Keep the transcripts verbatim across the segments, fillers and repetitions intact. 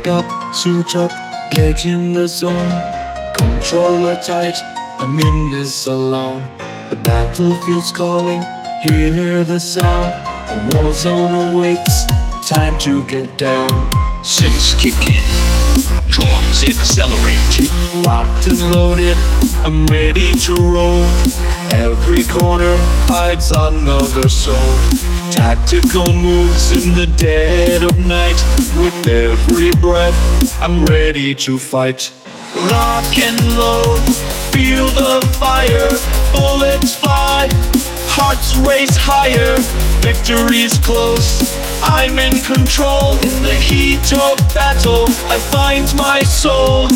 Wake up, suit up, get in the zone. Controller tight, I'm in this alone. The battlefield's calling, hear the sound. The war zone awaits, time to get down. Six kick in, drums accelerate. Locked and loaded, I'm ready to roll. Every corner hides another soul. Tactical moves in the dead of night. With every breath, I'm ready to fight. Lock and load, feel the fire. Bullets fly, hearts race higher. Victory's close, I'm in control. In the heat of battle, I find my soul.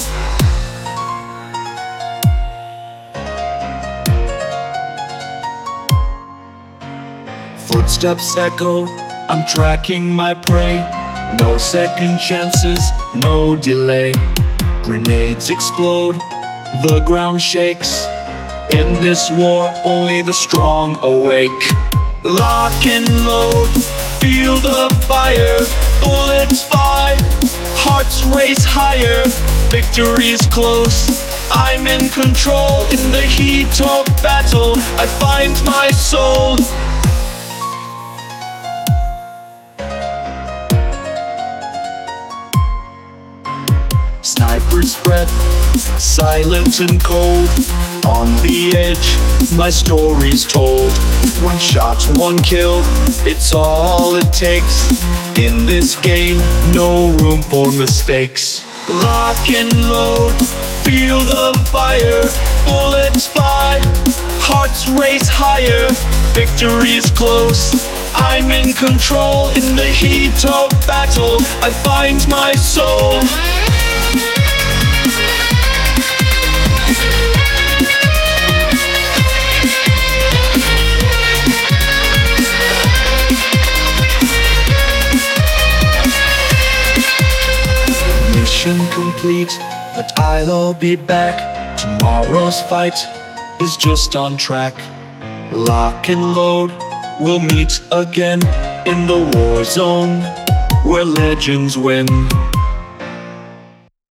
Footsteps echo, I'm tracking my prey. No second chances, no delay. Grenades explode, the ground shakes. In this war, only the strong awake. Lock and load, feel the fire. Bullets fly, hearts race higher. Victory's close, I'm in control. In the heat of battle, I find my soul. Sniper's breath, silent and cold. On the edge, my story's told. One shot, one kill, it's all it takes. In this game, no room for mistakes. Lock and load, feel the fire. Bullets fly, hearts race higher. Victory's close, I'm in control. In the heat of battle, I find my soul. Mission complete, but I'll be back. Tomorrow's fight is just on track. Lock and load, we'll meet again in the war zone where legends win.